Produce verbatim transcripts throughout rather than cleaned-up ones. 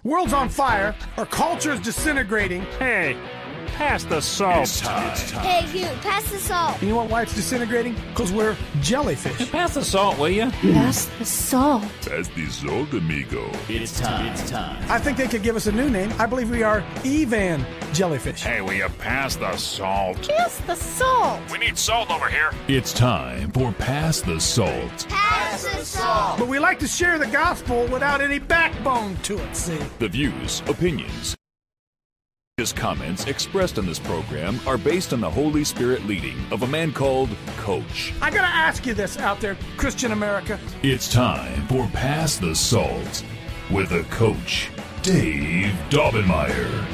World's on fire. Our culture is disintegrating. Hey, pass the salt. It's time. It's time. Hey, you, pass the salt. You know what, why it's disintegrating? Because we're jellyfish. Hey, pass the salt, will you? Pass the salt. Pass the salt, amigo. It's time. It's time. I think they could give us a new name. I believe we are Evan jellyfish. Hey, will you pass the salt? Pass the salt. We need salt over here. It's time for Pass the Salt. Pass the salt. But we like to share the gospel without any backbone to it, see? The views, opinions, comments expressed in this program are based on the Holy Spirit leading of a man called Coach. I gotta ask you this out there, Christian America. It's time for Pass the Salt with a Coach, Dave Daubenmire.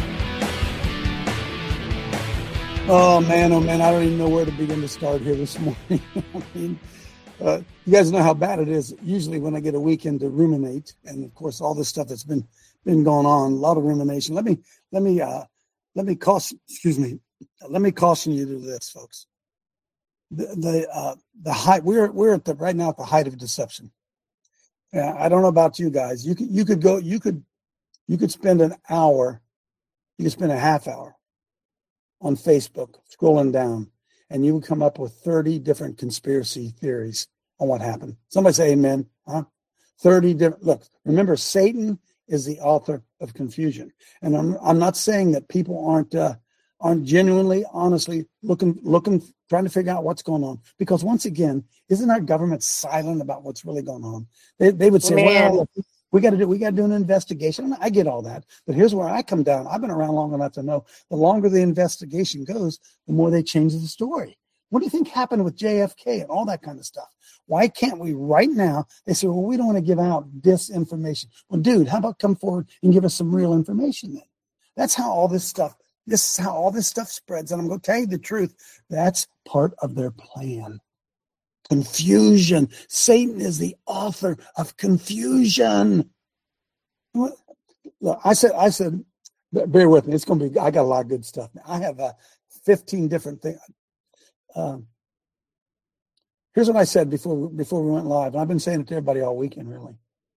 Oh, man, oh, man, I don't even know where to begin to start here this morning. I mean, uh, you guys know how bad it is. Usually when I get a weekend to ruminate, and, of course, all this stuff that's been been going on, a lot of rumination. Let me, let me, uh, let me caution, excuse me, let me caution you to this, folks. The, the, uh, the height, we're, we're at the, right now at the height of deception. Yeah, I don't know about you guys. You could, you could go, you could, you could spend an hour, you could spend a half hour on Facebook, scrolling down, and you would come up with thirty different conspiracy theories on what happened. Somebody say amen, huh? thirty different, look, remember, Satan is the author of confusion. And I'm I'm not saying that people aren't uh, aren't genuinely, honestly looking, looking, trying to figure out what's going on. Because once again, isn't our government silent about what's really going on? They they would say, Man. well, We got to do. We got to do an investigation. I get all that, but here's where I come down. I've been around long enough to know the longer the investigation goes, the more they change the story. What do you think happened with J F K and all that kind of stuff? Why can't we right now? They say, well, we don't want to give out disinformation. Well, dude, how about come forward and give us some real information then? That's how all this stuff. This is how all this stuff spreads. And I'm going to tell you the truth. That's part of their plan. Confusion. Satan is the author of confusion. Look, I said, I said, bear with me. It's going to be, I got a lot of good stuff. I have uh, fifteen different things. Um, here's what I said before, before we went live. And I've been saying it to everybody all weekend, really.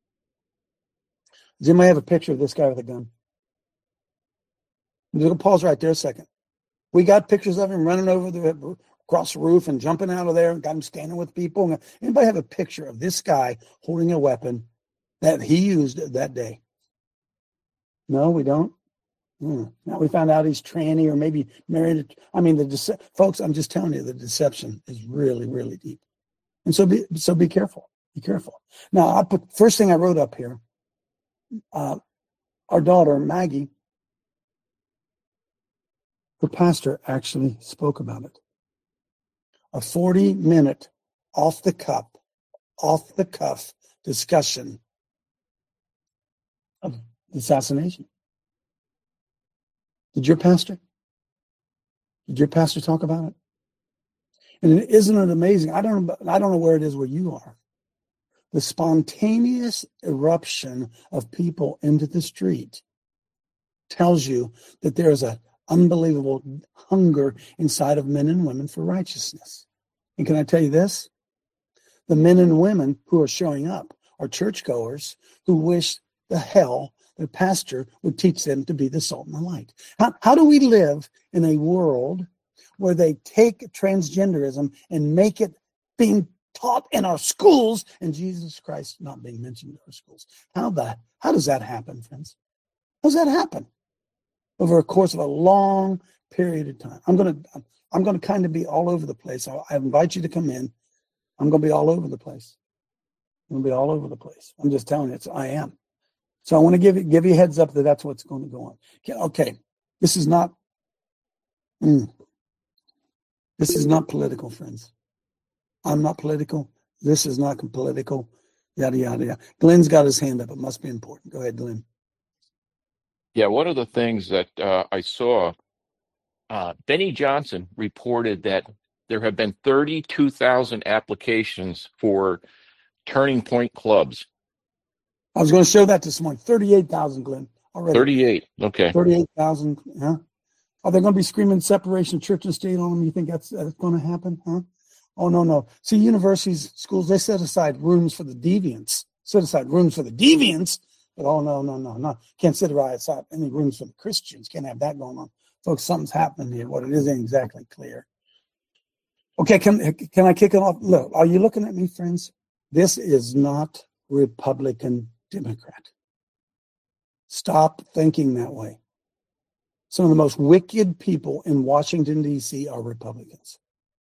Does anybody have a picture of this guy with a gun? Little pause right there a second. We got pictures of him running over the across the roof and jumping out of there, and got him standing with people. Anybody have a picture of this guy holding a weapon that he used that day? No, we don't. Hmm. Now we found out he's tranny or maybe married. I mean, the dece- folks, I'm just telling you, the deception is really, really deep. And so be, so be careful. Be careful. Now, I put first thing I wrote up here, uh, our daughter, Maggie, the pastor actually spoke about it. A forty minute off the cuff, off the cuff discussion of assassination. Did your pastor? Did your pastor talk about it? And isn't it amazing? I don't know, I don't know where it is where you are. The spontaneous eruption of people into the street tells you that there is a unbelievable hunger inside of men and women for righteousness. And can I tell you this? The men and women who are showing up are churchgoers who wish the hell the pastor would teach them to be the salt and the light. How, how do we live in a world where they take transgenderism and make it being taught in our schools and Jesus Christ not being mentioned in our schools? How that? How does that happen, friends? How does that happen? Over a course of a long period of time. I'm going to I'm going to kind of be all over the place. I, I invite you to come in. I'm going to be all over the place. I'm going to be all over the place. I'm just telling you, it's, I am. So I want to give you, give you a heads up that that's what's going to go on. Okay, okay. This is not, mm, this is not political, friends. I'm not political. This is not political. Yada, yada, yada. Glenn's got his hand up. It must be important. Go ahead, Glenn. Yeah, one of the things that uh, I saw, uh, Benny Johnson reported that there have been thirty-two thousand applications for Turning Point clubs. I was going to show that this morning. thirty-eight thousand, Glenn, already. thirty-eight, okay. thirty-eight thousand, huh? Are they going to be screaming separation of church and state on them? You think that's, that's going to happen, huh? Oh, no, no. See, universities, schools, they set aside rooms for the deviants. Set aside rooms for the deviants, But oh, no, no, no, no. Can't sit right outside any rooms for the Christians. Can't have that going on. Folks, something's happening here. What it is ain't exactly clear. Okay, can, can I kick it off? Look, are you looking at me, friends? This is not Republican Democrat. Stop thinking that way. Some of the most wicked people in Washington, D C are Republicans.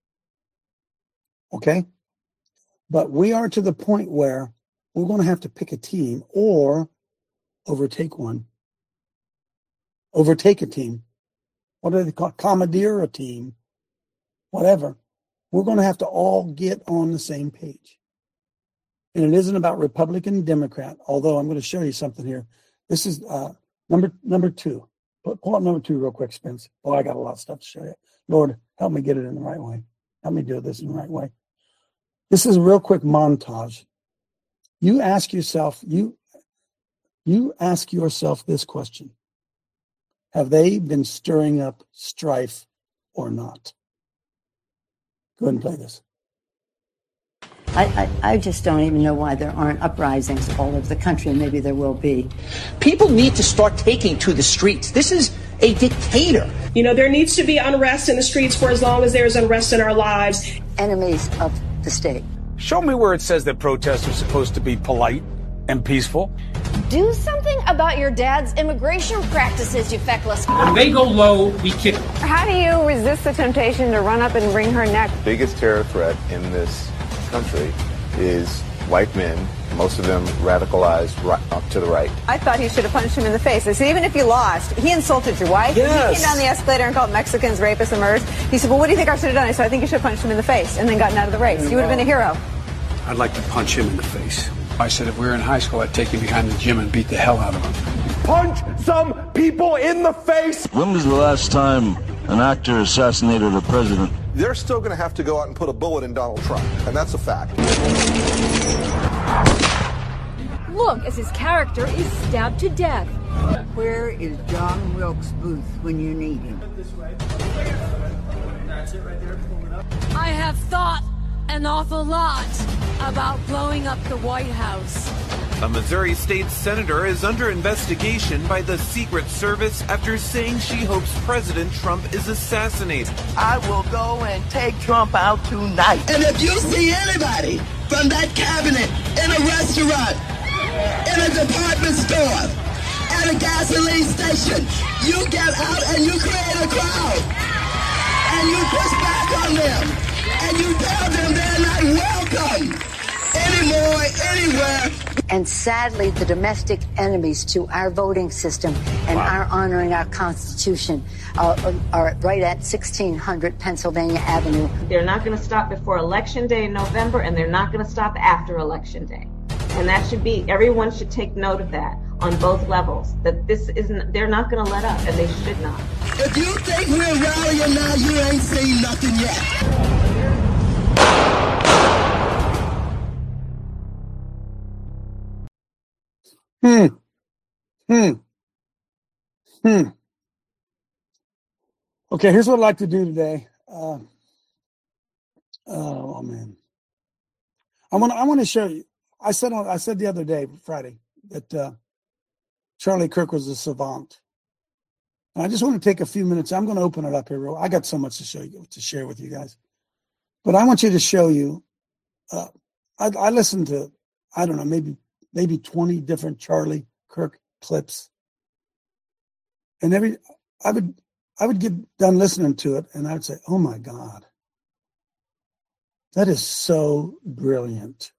Okay? But we are to the point where we're going to have to pick a team or overtake one. Overtake a team. What do they call it? Commandeer a team. Whatever. We're going to have to all get on the same page. And it isn't about Republican, Democrat, although I'm going to show you something here. This is uh, number number two. Pull up number two real quick, Spence. Oh, I got a lot of stuff to show you. Lord, help me get it in the right way. Help me do this in the right way. This is a real quick montage. You ask yourself, you, you ask yourself this question. Have they been stirring up strife or not? Go ahead and play this. I, I, I just don't even know why there aren't uprisings all over the country, and maybe there will be. People need to start taking to the streets. This is a dictator. You know, there needs to be unrest in the streets for as long as there is unrest in our lives. Enemies of the state. Show me where it says that protests are supposed to be polite and peaceful. Do something about your dad's immigration practices, you feckless. When they go low, we kick. How do you resist the temptation to run up and wring her neck? The biggest terror threat in this country is white men, most of them radicalized right up to the right. I thought he should have punched him in the face. I said, even if you lost, he insulted your wife. Yes. He came down the escalator and called Mexicans rapists and murderers. He said, well, what do you think I should have done? I said, I think you should have punched him in the face and then gotten out of the race. You would have been a hero. I'd like to punch him in the face. I said if we were in high school, I'd take him behind the gym and beat the hell out of him. Punch some people in the face! When was the last time an actor assassinated a president? They're still going to have to go out and put a bullet in Donald Trump, and that's a fact. Look as his character is stabbed to death. Where is John Wilkes Booth when you need him? I have thought an awful lot about blowing up the White House. A Missouri state senator is under investigation by the Secret Service after saying she hopes President Trump is assassinated. I will go and take Trump out tonight. And if you see anybody from that cabinet in a restaurant, in a department store, at a gasoline station, you get out and you create a crowd. And you push back on them. And you tell them they're not welcome anymore, anywhere. And sadly, the domestic enemies to our voting system and wow. our honoring our Constitution uh, are right at sixteen hundred Pennsylvania Avenue. They're not going to stop before Election Day in November, and they're not going to stop after Election Day. And that should be, everyone should take note of that on both levels, that this isn't, they're not going to let up, and they should not. If you think we're rallying now, you ain't seen nothing yet. Hmm. Hmm. Hmm. Okay, here's what I'd like to do today. Uh, oh man, I want I want to show you. I said I said the other day, Friday, that uh, Charlie Kirk was a savant, and I just want to take a few minutes. I'm going to open it up here. I got so much to show you to share with you guys, but I want you to show you. Uh, I, I listened to I don't know maybe. maybe twenty different Charlie Kirk clips. And every, I would, I would get done listening to it and I would say, oh my God, that is so brilliant.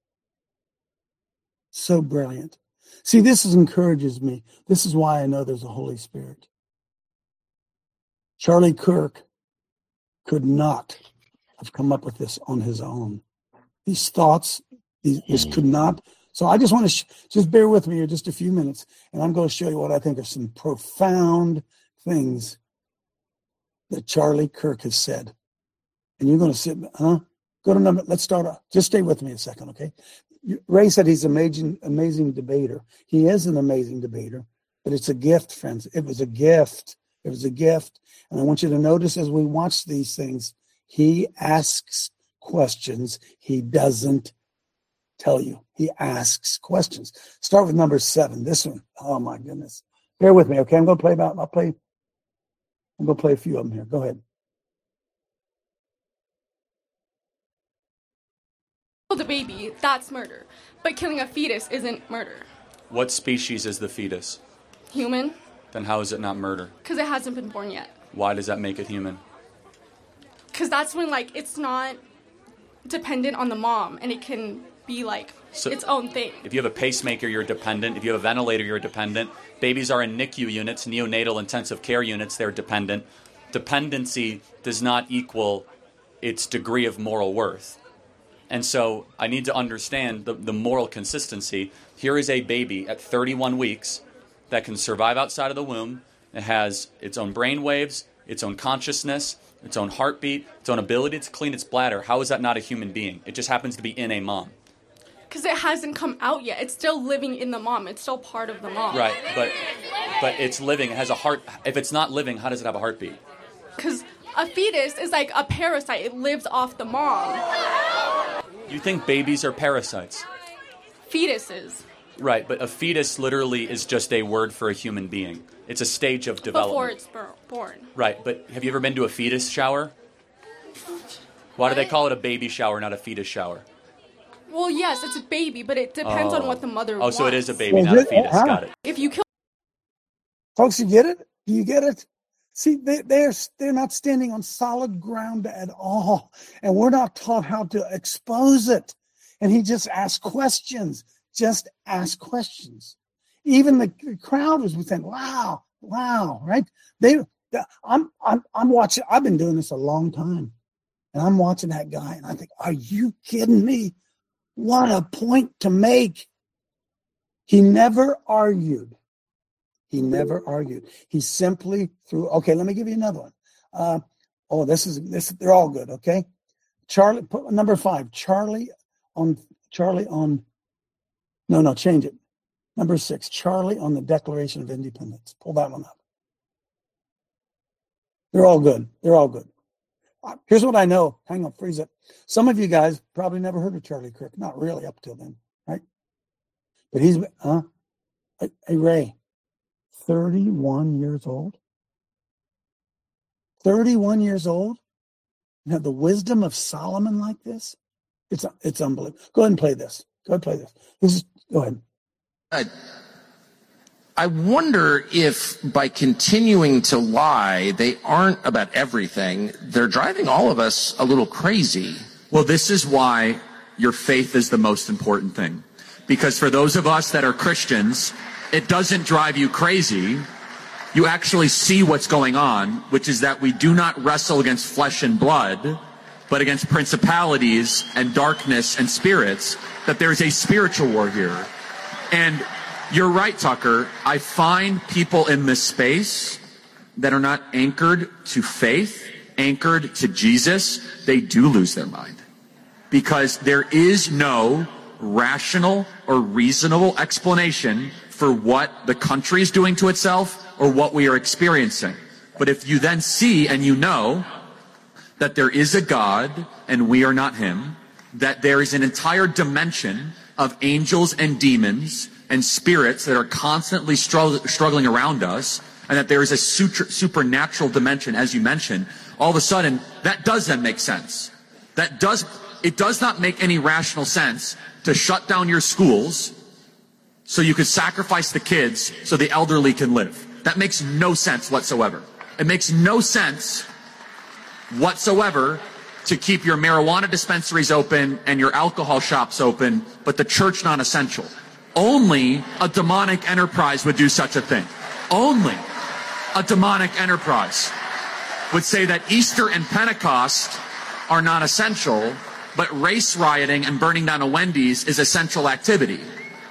So brilliant. See, this is, encourages me. This is why I know there's a Holy Spirit. Charlie Kirk could not have come up with this on his own. These thoughts, these, this could not. So I just want to sh- just bear with me here just a few minutes, and I'm going to show you what I think are some profound things that Charlie Kirk has said. And you're going to sit, huh? Go to number, let's start off. Just stay with me a second, okay? Ray said he's an amazing, amazing debater. He is an amazing debater, but it's a gift, friends. It was a gift. It was a gift. And I want you to notice as we watch these things, he asks questions. He doesn't tell you. He asks questions. Start with number seven. This one. Oh my goodness. Bear with me, okay? I'm going to play about. I'll play. I'm going to play a few of them here. Go ahead. The baby, that's murder. But killing a fetus isn't murder. What species is the fetus? Human. Then how is it not murder? Because it hasn't been born yet. Why does that make it human? Because that's when, like, it's not dependent on the mom, and it can be, like, so its own thing. If you have a pacemaker, you're dependent. If you have a ventilator, you're dependent. Babies are in N I C U units, neonatal intensive care units, they're dependent. Dependency does not equal its degree of moral worth. And so I need to understand the, the moral consistency. Here is a baby at thirty-one weeks that can survive outside of the womb. It has its own brain waves, its own consciousness, its own heartbeat, its own ability to clean its bladder. How is that not a human being? It just happens to be in a mom. Because it hasn't come out yet. It's still living in the mom. It's still part of the mom. Right, but but it's living. It has a heart. If it's not living, how does it have a heartbeat? Because a fetus is like a parasite. It lives off the mom. You think babies are parasites? Fetuses. Right, but a fetus literally is just a word for a human being. It's a stage of development. Before it's born. Right, but have you ever been to a fetus shower? Why do they call it a baby shower, not a fetus shower? Well, yes, it's a baby, but it depends oh. on what the mother oh, wants. Oh, so it is a baby, well, not a fetus. Huh? Got it. If you kill... Folks, you get it? Do you get it? See, they, they're, they're not standing on solid ground at all. And we're not taught how to expose it. And he just asks questions. Just ask questions. Even the crowd was saying, wow, wow, right? They, I'm, I'm, I'm watching, I've been doing this a long time. And I'm watching that guy, and I think, are you kidding me? What a point to make. He never argued. He never argued. He simply threw, okay, let me give you another one. Uh, oh, this is, this, they're all good, okay? Charlie, put number five, Charlie on, Charlie on, no, no, change it. Number six, Charlie on the Declaration of Independence. Pull that one up. They're all good. They're all good. Here's what I know. Hang on, freeze it. Some of you guys probably never heard of Charlie Kirk. Not really up till then, right? But he's, huh? Hey, hey Ray, thirty-one years old? thirty-one years old? You have the wisdom of Solomon like this? It's it's unbelievable. Go ahead and play this. Go ahead and play this. This is, go ahead. I, I wonder if by continuing to lie, they aren't about everything. They're driving all of us a little crazy. Well, this is why your faith is the most important thing. Because for those of us that are Christians, it doesn't drive you crazy. You actually see what's going on, which is that we do not wrestle against flesh and blood, but against principalities and darkness and spirits, that there's a spiritual war here. And you're right, Tucker. I find people in this space that are not anchored to faith, anchored to Jesus, they do lose their mind. Because there is no rational or reasonable explanation for what the country is doing to itself or what we are experiencing. But if you then see and you know that there is a God and we are not him, that there is an entire dimension of angels and demons and spirits that are constantly strugg- struggling around us, and that there is a sutra- supernatural dimension, as you mentioned, all of a sudden, that does then make sense. That does, it does not make any rational sense to shut down your schools so you could sacrifice the kids so the elderly can live. That makes no sense whatsoever. It makes no sense whatsoever to keep your marijuana dispensaries open and your alcohol shops open, but the church non-essential. Only a demonic enterprise would do such a thing. Only a demonic enterprise would say that Easter and Pentecost are not essential, but race rioting and burning down a Wendy's is essential activity.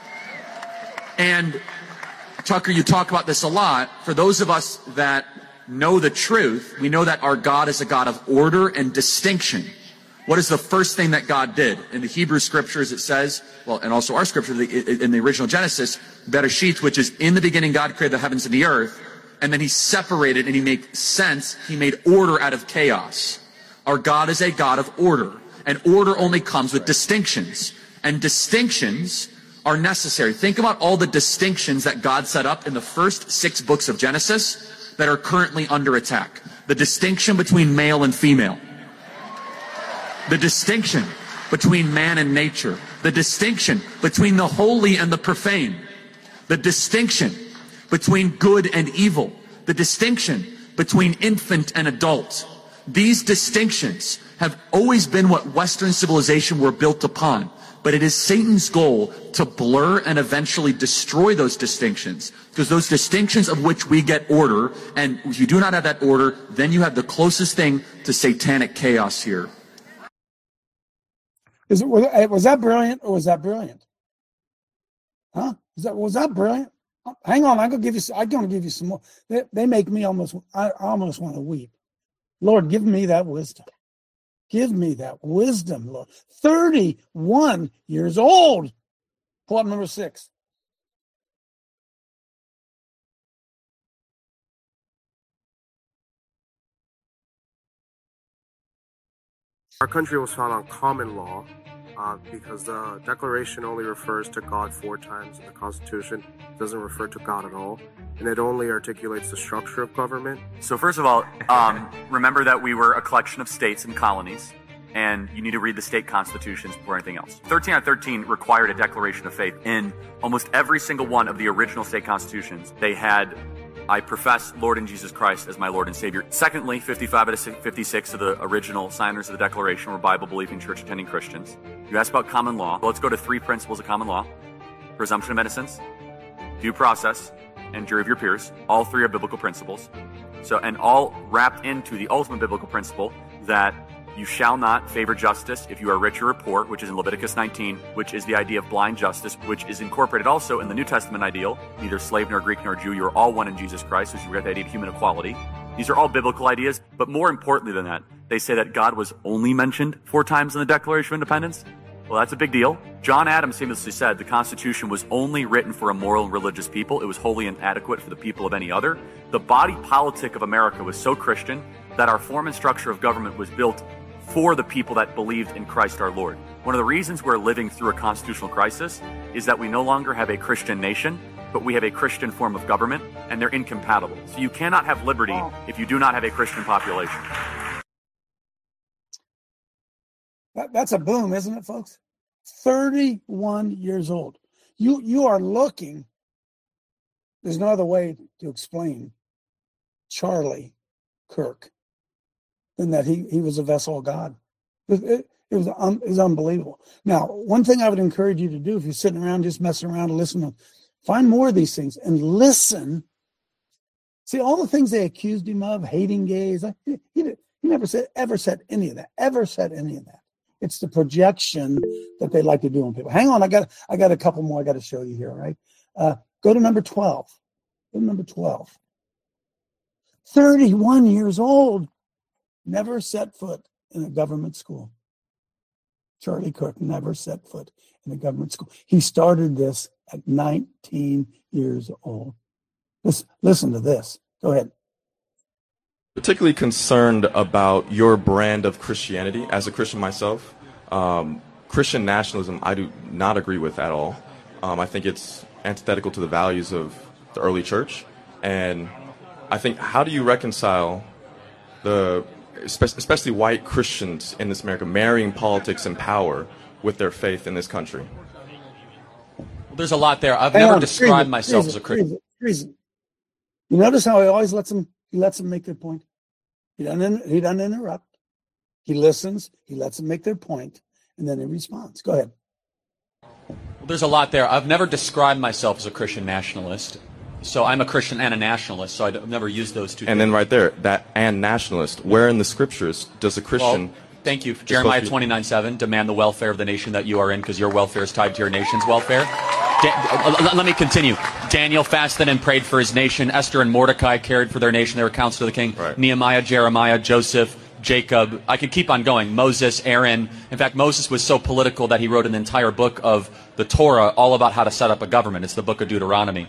And Tucker, you talk about this a lot. For those of us that know the truth, we know that our God is a God of order and distinction. What is the first thing that God did? In the Hebrew scriptures it says, well, and also our scripture in the original Genesis, Bereshit, which is in the beginning God created the heavens and the earth, and then he separated and he made sense, he made order out of chaos. Our God is a God of order, and order only comes with distinctions. And distinctions are necessary. Think about all the distinctions that God set up in the first six books of Genesis that are currently under attack. The distinction between male and female. The distinction between man and nature. The distinction between the holy and the profane. The distinction between good and evil. The distinction between infant and adult. These distinctions have always been what Western civilization were built upon. But it is Satan's goal to blur and eventually destroy those distinctions. Because those distinctions of which we get order, and if you do not have that order, then you have the closest thing to satanic chaos here. Is it, was that brilliant or was that brilliant? Huh? Is that, was that brilliant? Hang on, I'm gonna give you. I'm gonna give you some more. They, they make me almost. I almost want to weep. Lord, give me that wisdom. Give me that wisdom, Lord. thirty-one years old. Pull up number six. Our country was founded on common law uh, because the Declaration only refers to God four times in the Constitution. It doesn't refer to God at all. And it only articulates the structure of government. So first of all, um, remember that we were a collection of states and colonies, and you need to read the state constitutions before anything else. thirteen out of thirteen required a declaration of faith. In almost every single one of the original state constitutions, they had, I profess Lord and Jesus Christ as my Lord and Savior. Secondly, fifty-five out of fifty-six of the original signers of the Declaration were Bible-believing, church-attending Christians. You asked about common law. Well, let's go to three principles of common law. Presumption of innocence, due process, and jury of your peers. All three are biblical principles. So, and all wrapped into the ultimate biblical principle that you shall not favor justice if you are rich or poor, which is in Leviticus nineteen, which is the idea of blind justice, which is incorporated also in the New Testament ideal. Neither slave nor Greek nor Jew, you are all one in Jesus Christ, which is the idea of human equality. These are all biblical ideas, but more importantly than that, they say that God was only mentioned four times in the Declaration of Independence. Well, that's a big deal. John Adams famously said the Constitution was only written for a moral and religious people. It was wholly inadequate for the people of any other. The body politic of America was so Christian that our form and structure of government was built for the people that believed in Christ our Lord. One of the reasons we're living through a constitutional crisis is that we no longer have a Christian nation, but we have a Christian form of government, and they're incompatible. So you cannot have liberty if you do not have a Christian population. That, that's a boom, isn't it, folks? thirty-one years old. You you are looking, there's no other way to explain Charlie Kirk than that he, he was a vessel of God. It, it, it, was, um, it was unbelievable. Now, one thing I would encourage you to do if you're sitting around just messing around and listening, find more of these things and listen. See, all the things they accused him of, hating gays, he, he, he never said, ever said any of that, ever said any of that. It's the projection that they like to do on people. Hang on, I got I got a couple more I got to show you here, right? Uh, go to number twelve. Go to number twelve. thirty-one years old, never set foot in a government school. Charlie Kirk never set foot in a government school. He started this at nineteen years old. Listen, listen to this. Go ahead. Particularly concerned about your brand of Christianity. As a Christian myself, um, Christian nationalism I do not agree with at all. Um, I think it's antithetical to the values of the early church. And I think, how do you reconcile the, especially white Christians in this America, marrying politics and power with their faith in this country? There's a lot there. I've Hang never on, described reason, myself reason, as a Christian. Reason, reason. You notice how he always lets them, he lets them make their point. He doesn't, he doesn't interrupt. He listens. He lets them make their point, and then he responds. Go ahead. Well, there's a lot there. I've never described myself as a Christian nationalist. So I'm a Christian and a nationalist, so I've never used those two. And things. Then right there, that and nationalist. Where in the scriptures does a Christian... Well, thank you. Jeremiah twenty-nine seven, demand the welfare of the nation that you are in, because your welfare is tied to your nation's welfare. Da- let me continue. Daniel fasted and prayed for his nation. Esther and Mordecai cared for their nation. They were counsel of the king. Right. Nehemiah, Jeremiah, Joseph, Jacob. I could keep on going. Moses, Aaron. In fact, Moses was so political that he wrote an entire book of the Torah all about how to set up a government. It's the book of Deuteronomy.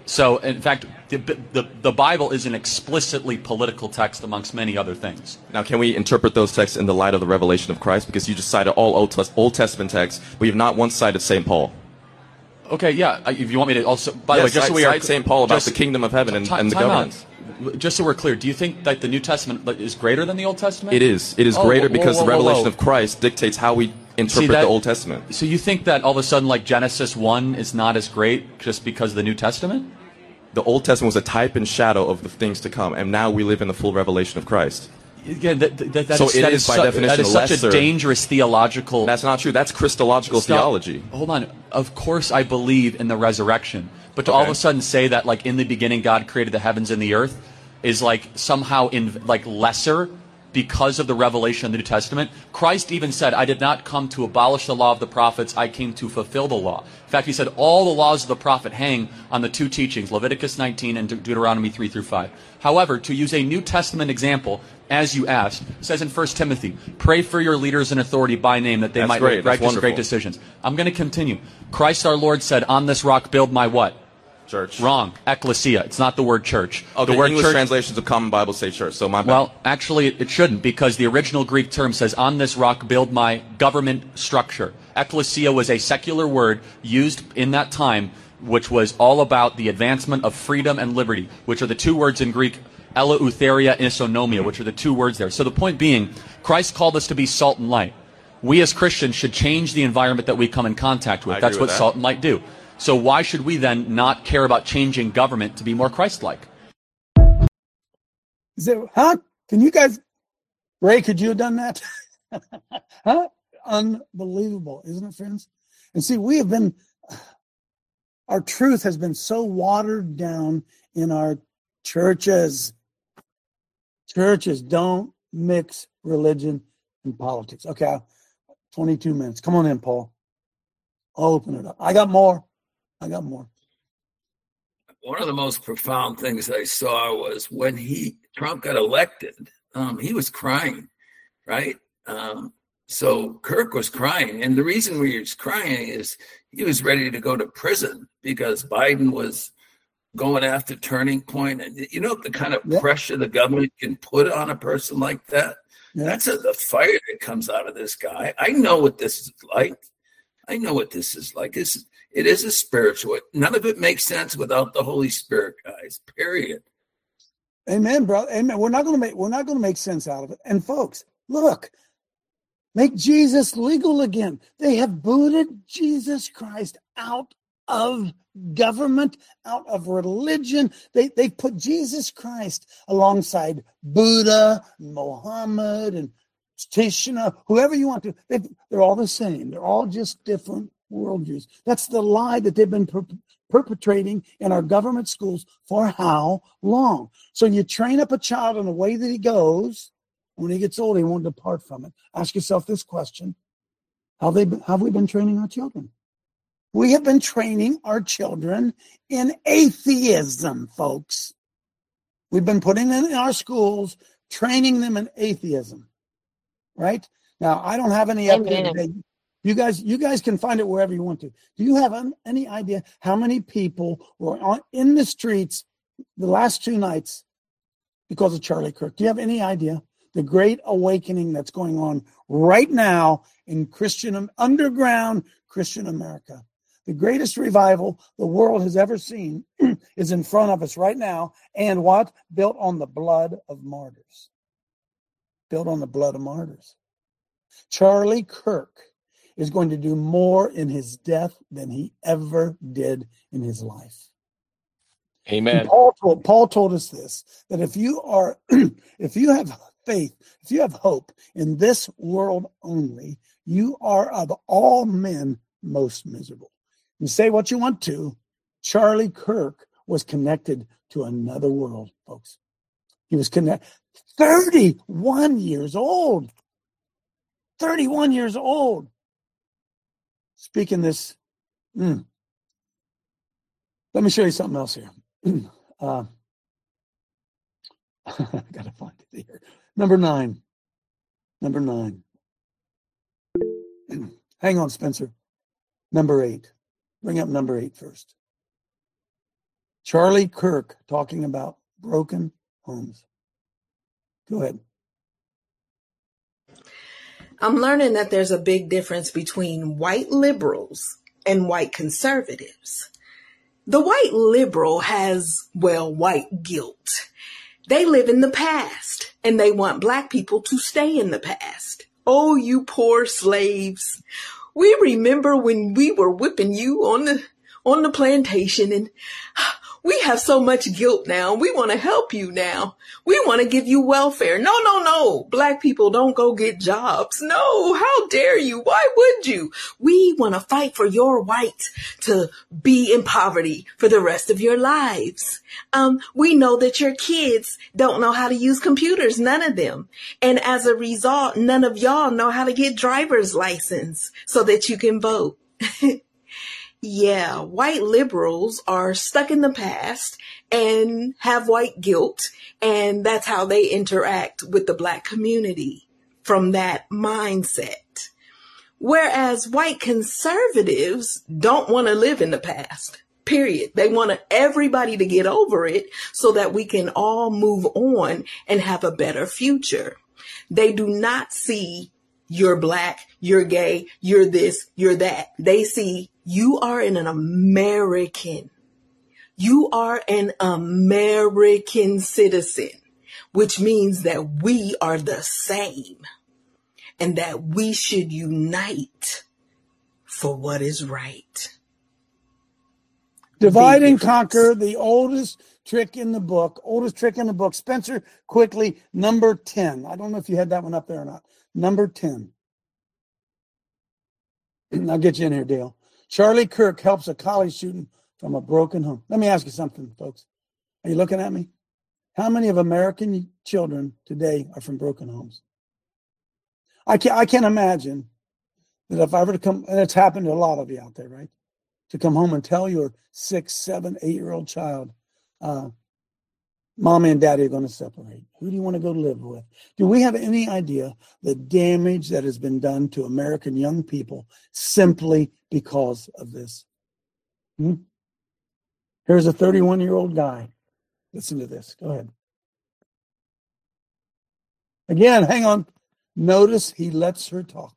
So, in fact, the, the, the Bible is an explicitly political text amongst many other things. Now, can we interpret those texts in the light of the revelation of Christ? Because you just cited all Old, Old Testament texts, but you have not once cited Saint Paul. Okay, yeah. If you want me to also, by yes, the way, just cite, so we are Saint Paul about just, the kingdom of heaven and, t- and the governance. Out. Just so we're clear, do you think that the New Testament is greater than the Old Testament? It is. It is oh, greater whoa, because whoa, whoa, the revelation whoa. of Christ dictates how we interpret See, that, the Old Testament. So you think that all of a sudden, like Genesis one is not as great just because of the New Testament? The Old Testament was a type and shadow of the things to come, and now we live in the full revelation of Christ. Again, that, that, that so is, it that is, is by su- definition, that is such lesser. a dangerous theological... That's not true. That's Christological Stop. theology. Hold on. Of course I believe in the resurrection. But to okay. all of a sudden say that, like, in the beginning God created the heavens and the earth is, like, somehow in like lesser because of the revelation of the New Testament. Christ even said, I did not come to abolish the law of the prophets, I came to fulfill the law. In fact, he said all the laws of the prophet hang on the two teachings, Leviticus nineteen and De- Deuteronomy three through five. However, to use a New Testament example, as you asked, it says in First Timothy, pray for your leaders in authority by name that they That's might great. make That's righteous, wonderful. great decisions. I'm going to continue. Christ our Lord said, on this rock build my what? Church. Wrong. Ecclesia. It's not the word church. Okay, the word English church, translations of Common Bible say church, so my bad. Well, actually, it shouldn't, because the original Greek term says, on this rock build my government structure. Ecclesia was a secular word used in that time, which was all about the advancement of freedom and liberty, which are the two words in Greek, eleutheria and isonomia, which are the two words there. So the point being, Christ called us to be salt and light. We as Christians should change the environment that we come in contact with. I That's agree what with that. salt and light do. So why should we then not care about changing government to be more Christ-like? Is it, huh? Can you guys, Ray, could you have done that? Huh? Unbelievable, isn't it, friends? And see, we have been, our truth has been so watered down in our churches. Churches don't mix religion and politics. Okay, twenty-two minutes. Come on in, Paul. I'll open it up. I got more. I got more. One of the most profound things I saw was when he Trump got elected, um, he was crying, right? Um, so Kirk was crying. And the reason he was crying is he was ready to go to prison because Biden was going after Turning Point. And you know the kind of Yep. pressure the government can put on a person like that? Yeah. That's a, the fire that comes out of this guy. I know what this is like. I know what this is like. It's, it is a spiritual. None of it makes sense without the Holy Spirit, guys. Period. Amen, brother. Amen. We're not going to make we're not going to make sense out of it. And folks, look, make Jesus legal again. They have booted Jesus Christ out of government, out of religion. They they've put Jesus Christ alongside Buddha, Mohammed, and Krishna, whoever you want to. They, they're all the same. They're all just different worldviews. That's the lie that they've been per- perpetrating in our government schools for how long? So you train up a child in the way that he goes. When he gets old, he won't depart from it. Ask yourself this question. How they been, have we been training our children? We have been training our children in atheism, folks. We've been putting them in our schools, training them in atheism. Right? Now, I don't have any up there today. You guys, you guys can find it wherever you want to. Do you have any idea how many people were on, in the streets the last two nights because of Charlie Kirk? Do you have any idea? The great awakening that's going on right now in Christian, underground Christian America. The greatest revival the world has ever seen is in front of us right now. And what? Built on the blood of martyrs. Built on the blood of martyrs. Charlie Kirk is going to do more in his death than he ever did in his life. Amen. And Paul told, Paul told us this, that if you are, if you have faith, if you have hope in this world only, you are of all men most miserable. You say what you want to. Charlie Kirk was connected to another world, folks. He was connected. thirty-one years old. thirty-one years old. Speaking this, mm, let me show you something else here. uh, I gotta find it here. Number nine. Number nine. Hang on, Spencer. Number eight. Bring up number eight first. Charlie Kirk talking about broken homes. Go ahead. I'm learning that there's a big difference between white liberals and white conservatives. The white liberal has, well, white guilt. They live in the past and they want black people to stay in the past. Oh, you poor slaves. We remember when we were whipping you on the, on the plantation, and we have so much guilt now. We want to help you now. We want to give you welfare. No, no, no. Black people don't go get jobs. No, how dare you? Why would you? We want to fight for your right to be in poverty for the rest of your lives. Um, we know that your kids don't know how to use computers, none of them. And as a result, none of y'all know how to get driver's license so that you can vote. Yeah, white liberals are stuck in the past and have white guilt, and that's how they interact with the black community from that mindset. Whereas white conservatives don't want to live in the past, period. They want everybody to get over it so that we can all move on and have a better future. They do not see you're black, you're gay, you're this, you're that. They see you are an American. You are an American citizen, which means that we are the same and that we should unite for what is right. Divide and conquer, the oldest trick in the book, oldest trick in the book. Spencer, quickly, number ten. I don't know if you had that one up there or not. Number ten. I'll get you in here, Dale. Charlie Kirk helps a college student from a broken home. Let me ask you something, folks. Are you looking at me? How many of American children today are from broken homes? I can't, I can't imagine that if I were to come, and it's happened to a lot of you out there, right? To come home and tell your six, seven, eight-year-old child, uh, Mommy and Daddy are going to separate. Who do you want to go live with? Do we have any idea the damage that has been done to American young people simply because of this? Hmm? Here's a thirty-one-year-old guy. Listen to this. Go ahead. Again, hang on. Notice he lets her talk.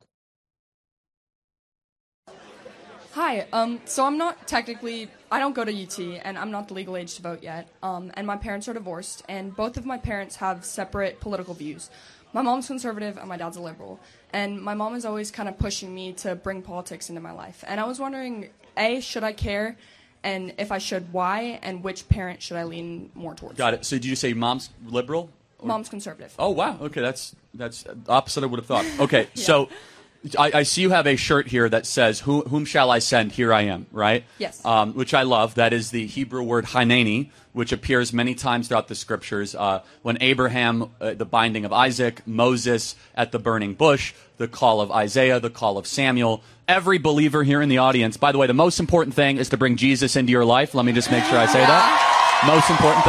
Hi, um, so I'm not technically, I don't go to U T, and I'm not the legal age to vote yet, um, and my parents are divorced, and both of my parents have separate political views. My mom's conservative, and my dad's a liberal, and my mom is always kind of pushing me to bring politics into my life, and I was wondering, A, should I care, and if I should, why, and which parent should I lean more towards? Got it. So did you say mom's liberal? Or? Mom's conservative. Oh, wow. Okay, that's that's opposite I would have thought. Okay, yeah. So I, I see you have a shirt here that says, Who, whom shall I send? Here I am, right? Yes. Um, which I love. That is the Hebrew word Hineni, which appears many times throughout the scriptures. Uh, when Abraham, uh, the binding of Isaac, Moses at the burning bush, the call of Isaiah, the call of Samuel. Every believer here in the audience, by the way, the most important thing is to bring Jesus into your life. Let me just make sure I say that. Most important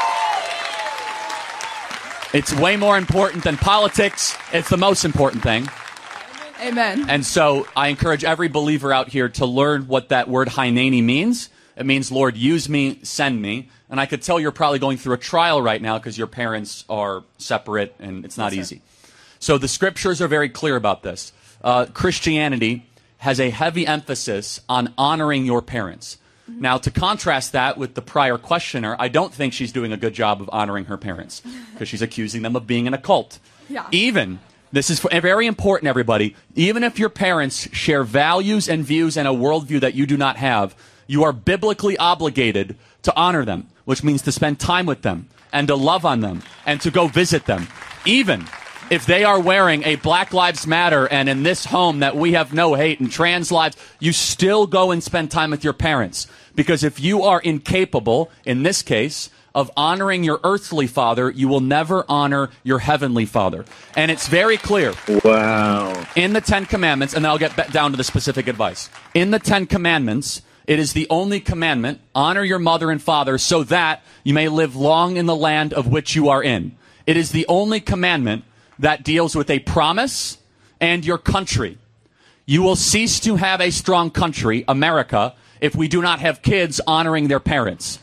thing. It's way more important than politics. It's the most important thing. Amen. And so I encourage every believer out here to learn what that word Hineni means. It means, Lord, use me, send me. And I could tell you're probably going through a trial right now because your parents are separate and it's not Yes, easy. So the scriptures are very clear about this. Uh, Christianity has a heavy emphasis on honoring your parents. Mm-hmm. Now, to contrast that with the prior questioner, I don't think she's doing a good job of honoring her parents because she's accusing them of being in a cult. Yeah. Even... This is very important, everybody. Even if your parents share values and views and a worldview that you do not have, you are biblically obligated to honor them, which means to spend time with them and to love on them and to go visit them. Even if they are wearing a Black Lives Matter and in this home that we have no hate and trans lives, you still go and spend time with your parents. Because if you are incapable, in this case, of honoring your earthly father, you will never honor your heavenly father. And it's very clear. Wow. In the Ten Commandments, and then I'll get back down to the specific advice. In the Ten Commandments, it is the only commandment, honor your mother and father so that you may live long in the land of which you are in. It is the only commandment that deals with a promise and your country. You will cease to have a strong country, America, if we do not have kids honoring their parents.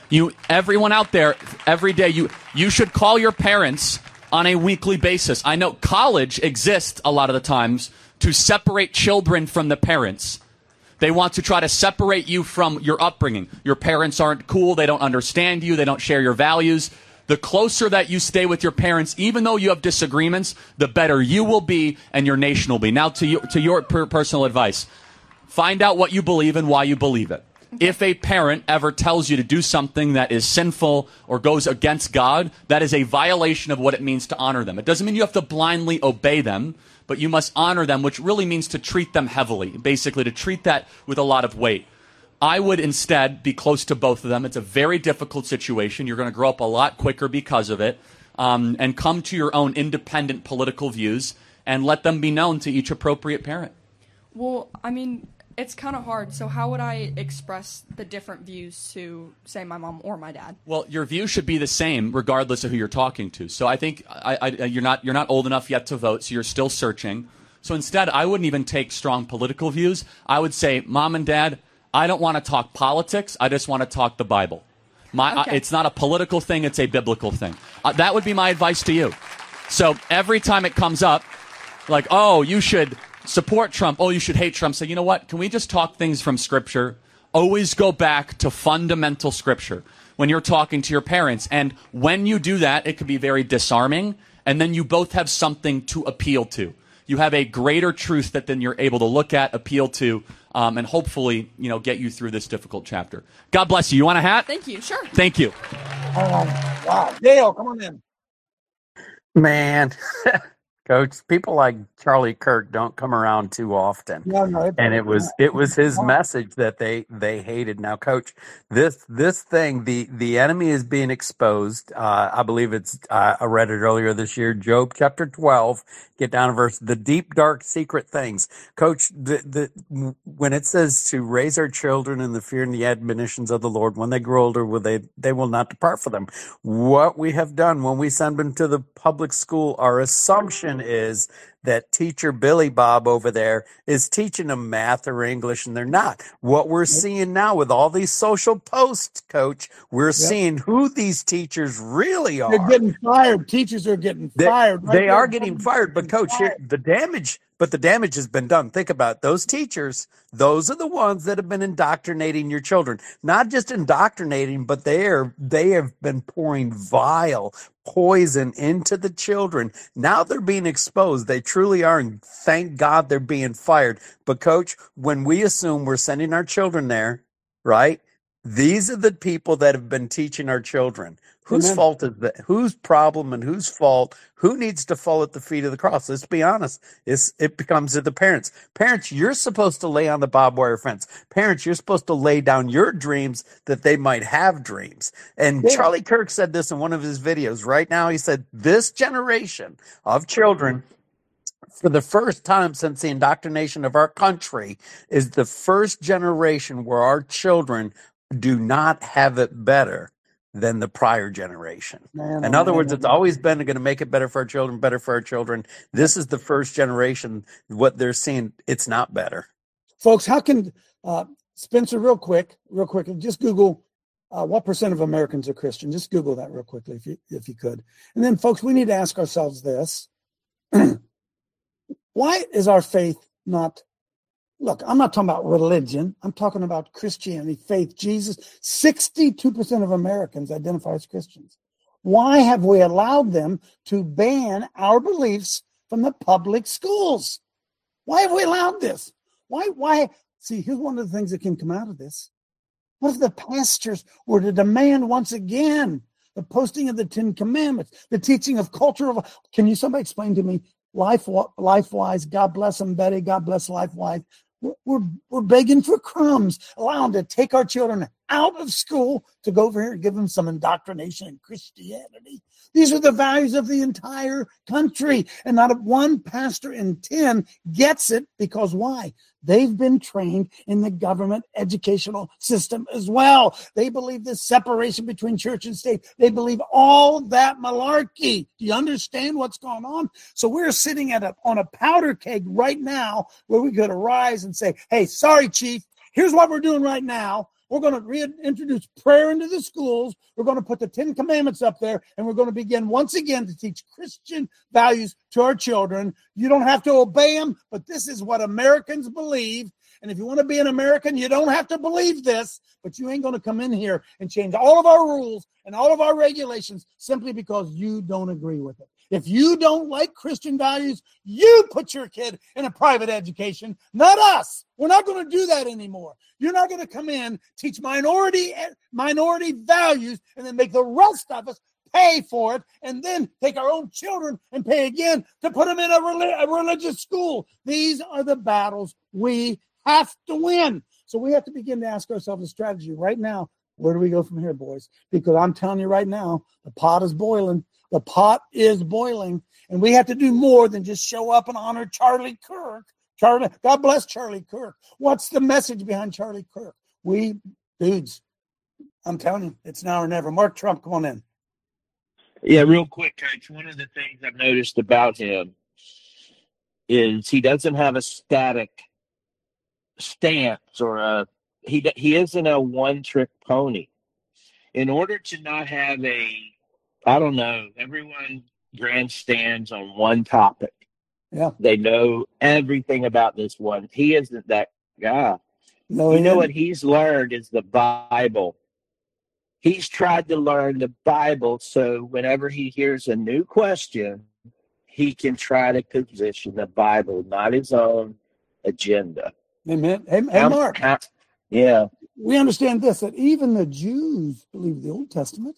You, everyone out there, every day, you you should call your parents on a weekly basis. I know college exists a lot of the times to separate children from the parents. They want to try to separate you from your upbringing. Your parents aren't cool. They don't understand you. They don't share your values. The closer that you stay with your parents, even though you have disagreements, the better you will be and your nation will be. Now, to your, to your per- personal advice, find out what you believe and why you believe it. If a parent ever tells you to do something that is sinful or goes against God, that is a violation of what it means to honor them. It doesn't mean you have to blindly obey them, but you must honor them, which really means to treat them heavily, basically to treat that with a lot of weight. I would instead be close to both of them. It's a very difficult situation. You're going to grow up a lot quicker because of it, um, and come to your own independent political views and let them be known to each appropriate parent. Well, I mean, it's kind of hard. So how would I express the different views to, say, my mom or my dad? Well, your view should be the same regardless of who you're talking to. So I think I, I, you're not you're not old enough yet to vote, so you're still searching. So instead, I wouldn't even take strong political views. I would say, Mom and Dad, I don't want to talk politics. I just want to talk the Bible. My, okay. uh, it's not a political thing. It's a biblical thing. Uh, that would be my advice to you. So every time it comes up, like, oh, you should support Trump. Oh, you should hate Trump. Say, you know what? Can we just talk things from Scripture? Always go back to fundamental Scripture when you're talking to your parents. And when you do that, it can be very disarming. And then you both have something to appeal to. You have a greater truth that then you're able to look at, appeal to, um, and hopefully, you know, get you through this difficult chapter. God bless you. You want a hat? Thank you. Sure. Thank you. Um, wow. Dale, come on in. Man, Coach, people like Charlie Kirk don't come around too often. No, no, it, and it was it was his message that they they hated. Now, Coach, this this thing, the the enemy is being exposed. Uh, I believe it's uh, I read it earlier this year, Job chapter twelve. Get down to verse the deep, dark, secret things. Coach, the the when it says to raise our children in the fear and the admonitions of the Lord, when they grow older, will they they will not depart from them. What we have done when we send them to the public school, our assumption is that teacher Billy Bob over there is teaching them math or English, and they're not. What we're seeing now with all these social posts, Coach, we're yep. seeing who these teachers really are. They're getting fired. Teachers are getting they, fired. Right? They are getting fired, but Coach, here, the damage, but the damage has been done. Think about it. Those teachers. Those are the ones that have been indoctrinating your children. Not just indoctrinating, but they are they have been pouring vile poison into the children. Now they're being exposed. They truly are, and thank God they're being fired. But Coach, when we assume we're sending our children there, right? These are the people that have been teaching our children. Whose Amen. fault is that? Whose problem and whose fault? Who needs to fall at the feet of the cross? Let's be honest. It's, it becomes to the parents. Parents, you're supposed to lay on the barbed wire fence. Parents, you're supposed to lay down your dreams that they might have dreams. And yeah. Charlie Kirk said this in one of his videos. Right now, he said, this generation of children, for the first time since the indoctrination of our country, is the first generation where our children do not have it better than the prior generation. Man, In other man, words, man, it's man. always been going to make it better for our children, better for our children. This is the first generation. What they're seeing, it's not better. Folks, how can, uh, Spencer, real quick, real quick, just Google uh, what percent of Americans are Christian. Just Google that real quickly if you, if you could. And then, folks, we need to ask ourselves this. Why is our faith not Look, I'm not talking about religion. I'm talking about Christianity, faith, Jesus. sixty-two percent of Americans identify as Christians. Why have we allowed them to ban our beliefs from the public schools? Why have we allowed this? Why, why? See, here's one of the things that can come out of this. What if the pastors were to demand once again the posting of the Ten Commandments, the teaching of culture of, can you somebody explain to me, life, LifeWise, God bless them, Betty, God bless LifeWise. We're, we're begging for crumbs, allowing to take our children out of school to go over here and give them some indoctrination in Christianity. These are the values of the entire country. And not one pastor in ten gets it because why? They've been trained in the government educational system as well. They believe this separation between church and state. They believe all that malarkey. Do you understand what's going on? So we're sitting at a, on a powder keg right now where we could arise and say, hey, sorry, Chief, here's what we're doing right now. We're going to reintroduce prayer into the schools. We're going to put the Ten Commandments up there, and we're going to begin once again to teach Christian values to our children. You don't have to obey them, but this is what Americans believe. And if you want to be an American, you don't have to believe this, but you ain't going to come in here and change all of our rules and all of our regulations simply because you don't agree with it. If you don't like Christian values, you put your kid in a private education, not us. We're not going to do that anymore. You're not going to come in, teach minority minority values, and then make the rest of us pay for it, and then take our own children and pay again to put them in a, rel- a religious school. These are the battles we have to win. So we have to begin to ask ourselves a strategy right now. Where do we go from here, boys? Because I'm telling you right now, the pot is boiling. The pot is boiling, and we have to do more than just show up and honor Charlie Kirk. Charlie, God bless Charlie Kirk. What's the message behind Charlie Kirk? We, dudes, I'm telling you, it's now or never. Mark Trump, come on in. Yeah, real quick, Coach. One of the things I've noticed about him is he doesn't have a static stance or a he he isn't a one-trick pony. In order to not have a I don't know, everyone grandstands on one topic. Yeah. They know everything about this one. He isn't that guy. No, you know isn't. what he's learned is the Bible. He's tried to learn the Bible so whenever he hears a new question, he can try to position the Bible, not his own agenda. Amen. Hey, hey How- Mark. how- yeah. We understand this, that even the Jews believe the Old Testament.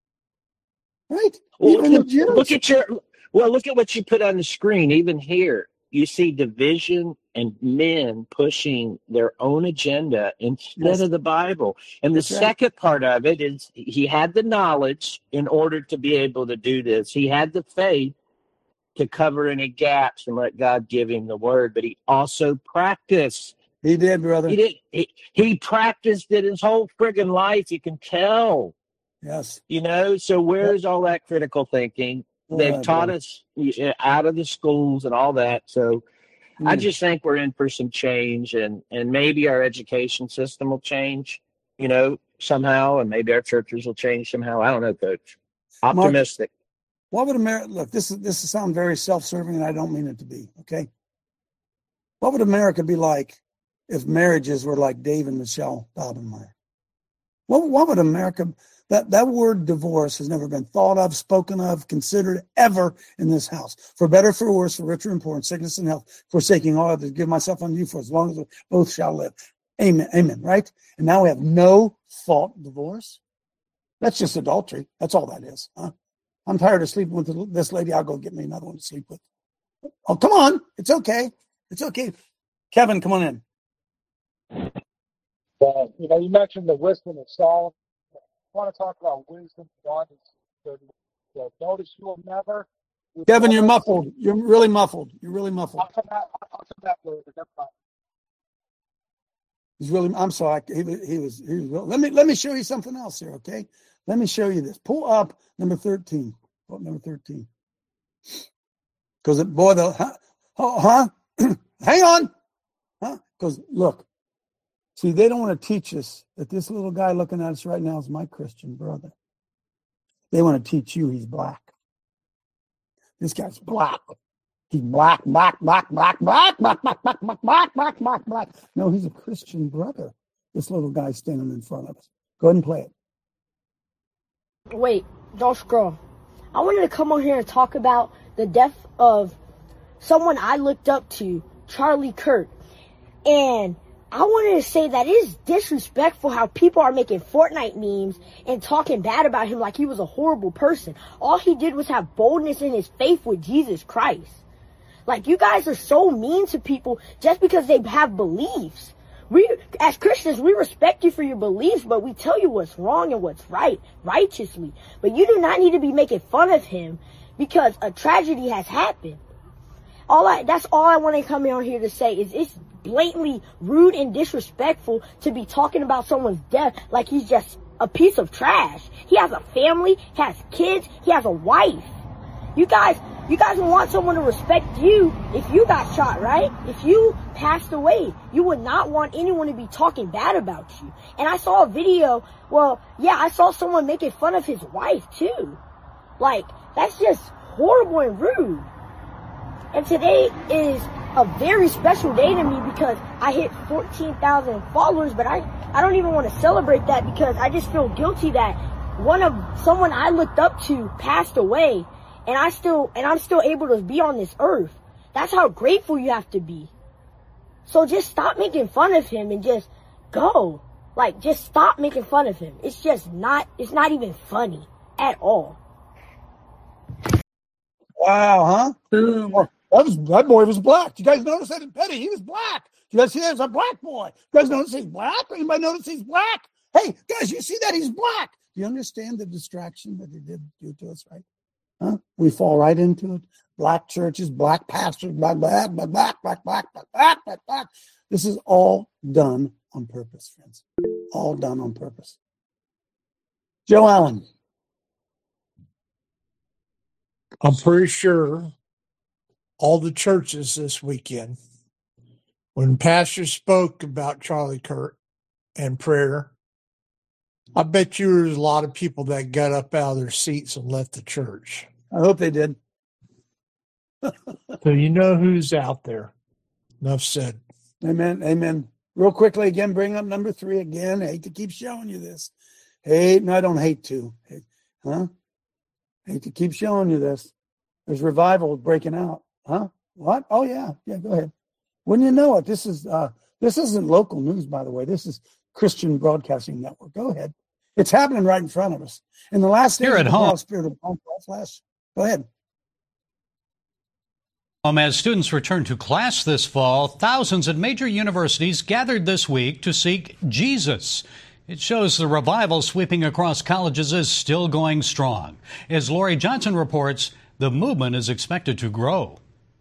Right? Well, Even the look, Jews. look at your well. Look at what you put on the screen. Even here, you see division and men pushing their own agenda instead Yes. of the Bible. And the That's right. second part of it is he had the knowledge in order to be able to do this. He had the faith to cover any gaps and let God give him the word. But he also practiced. He did, brother. He did. He, he practiced it his whole friggin' life. You can tell. Yes. You know, so where's all that critical thinking? They've Right, taught right. us uh, out of the schools and all that. So I Mm. just think we're in for some change, and, and maybe our education system will change, you know, somehow, and maybe our churches will change somehow. I don't know, Coach. Optimistic. What would America look? This is this is sound very self-serving, and I don't mean it to be. Okay. What would America be like if marriages were like Dave and Michelle Daubenmeier? What what would America? That that word divorce has never been thought of, spoken of, considered ever in this house. For better, for worse, for richer and poor, in sickness and health, forsaking all others, give myself unto you for as long as we both shall live. Amen. Amen. Right? And now we have no fault divorce. That's just adultery. That's all that is. Huh? I'm tired of sleeping with this lady. I'll go get me another one to sleep with. Oh, come on. It's okay. It's okay. Kevin, come on in. Uh, you know, you mentioned the wisdom of Solomon. I want to talk about wisdom beyond his so notice you will never. Kevin, you're muffled. You're really muffled. You're really muffled. I'll come back. I'll come back later. Never mind. He's really. I'm sorry. He was. He was. He was real. Let me. Let me show you something else here. Okay. Let me show you this. Pull up number thirteen. Pull up number thirteen. Because it, boy, the huh? Oh, huh? Hang on. Huh? Because look. See, they don't want to teach us that this little guy looking at us right now is my Christian brother. They want to teach you he's black. This guy's black. He's black, black, black, black, black, black, black, black, black, black, black, black, black. No, he's a Christian brother. This little guy standing in front of us. Go ahead and play it. Wait, don't scroll. I wanted to come on here and talk about the death of someone I looked up to, Charlie Kirk. And I wanted to say that it is disrespectful how people are making Fortnite memes and talking bad about him like he was a horrible person. All he did was have boldness in his faith with Jesus Christ. Like, you guys are so mean to people just because they have beliefs. We, as Christians, we respect you for your beliefs, but we tell you what's wrong and what's right, righteously. But you do not need to be making fun of him because a tragedy has happened. All I, that's all I want to come on here to say is it's blatantly rude and disrespectful to be talking about someone's death like he's just a piece of trash. He has a family, he has kids, he has a wife. You guys, You guys would want someone to respect you if you got shot, right? If you passed away, you would not want anyone to be talking bad about you. And I saw a video, well, yeah, I saw someone making fun of his wife too. Like, that's just horrible and rude. And today is a very special day to me because I hit fourteen thousand followers, but I, I don't even want to celebrate that because I just feel guilty that one of someone I looked up to passed away. And I still, and I'm still able to be on this earth. That's how grateful you have to be. So just stop making fun of him and just go. Like, just stop making fun of him. It's just not, it's not even funny at all. Wow, huh? Boom. Oh, that was, that boy was black. You guys notice that in Petty? He was black. You guys see that? It's a black boy. You guys notice he's black? Anybody notice he's black? Hey, guys, you see that? He's black. Do you understand the distraction that he did do to us, right? Huh? We fall right into it. Black churches, black pastors, black, black, black, black, black, black, black, black, black. This is all done on purpose, friends. All done on purpose. Joe Allen. I'm pretty sure all the churches this weekend, when Pastor spoke about Charlie Kirk and prayer, I bet you there's a lot of people that got up out of their seats and left the church. I hope they did. So you know who's out there. Enough said. Amen. Amen. Real quickly, again, bring up number three again. I hate to keep showing you this. Hate, no, I don't hate to. Hate, huh? Hate to keep showing you this. There's revival breaking out. Huh? What? Oh, yeah. Yeah, go ahead. Wouldn't you know it? This is uh, this isn't local news, by the way. This is Christian Broadcasting Network. Go ahead. It's happening right in front of us. In the last days Here at of the home. Spirit of Flash. Go ahead. Um, as students return to class this fall, thousands at major universities gathered this week to seek Jesus. It shows the revival sweeping across colleges is still going strong. As Lori Johnson reports, the movement is expected to grow.